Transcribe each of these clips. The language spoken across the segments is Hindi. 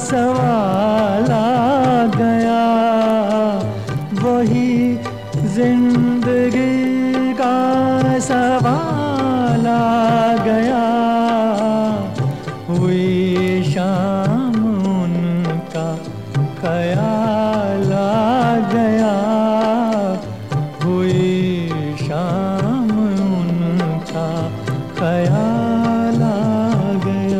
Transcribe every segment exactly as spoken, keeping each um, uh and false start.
सवाल आ गया, वही जिंदगी का सवाल आ गया। हुई शाम उनका ख्याल आ गया, हुई शाम उनका ख्याल आ गया।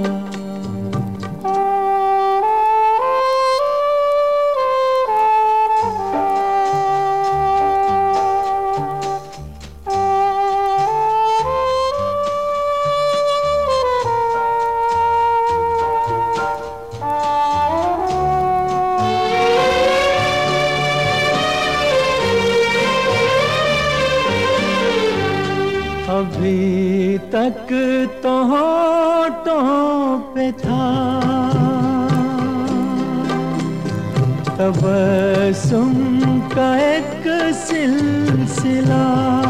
अभी तक तो होठों पे था तबस्सुम का एक सिलसिला,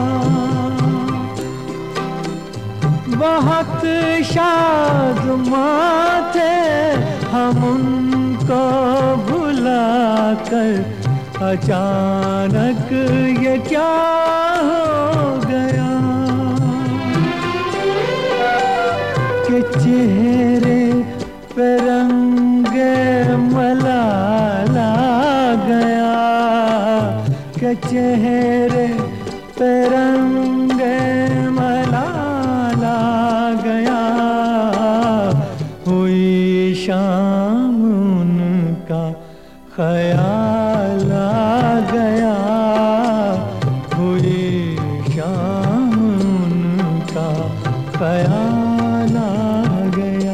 बहुत शादमां थे हम उनको भुला कर। अचानक ये क्या हो गया कि चेहरे पे रंगे मलाल आ गया, कि चेहरे पे रंगे मलाल आ गया। हुई शाम उनका ख्याल आ गया, हुई शाम उनका ख्याल आ गया।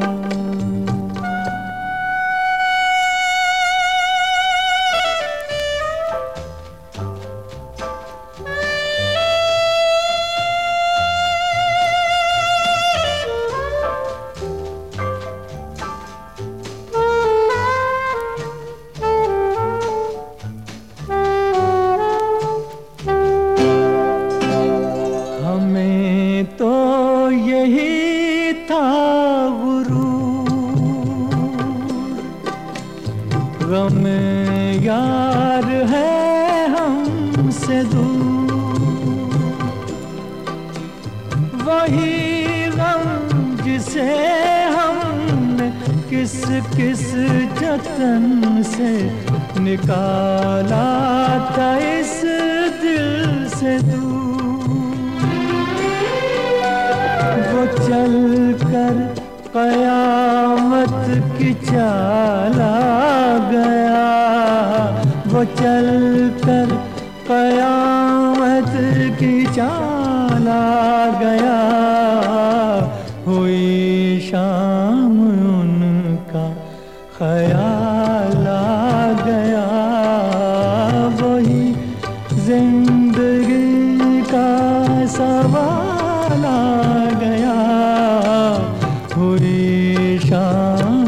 हमें तो यही था गुरूर, गम यार है हमसे दूर, वही गम जिसे हमने किस किस जतन से निकाला था इस दिल से दूर। वो चल कर क़यामत की चाल आ गया, वो चल कर क़यामत की चाल आ गया। हुई शाम उनका ख्याल आ गया, वही जिंदगी का सवाल आ गया। हुई शाम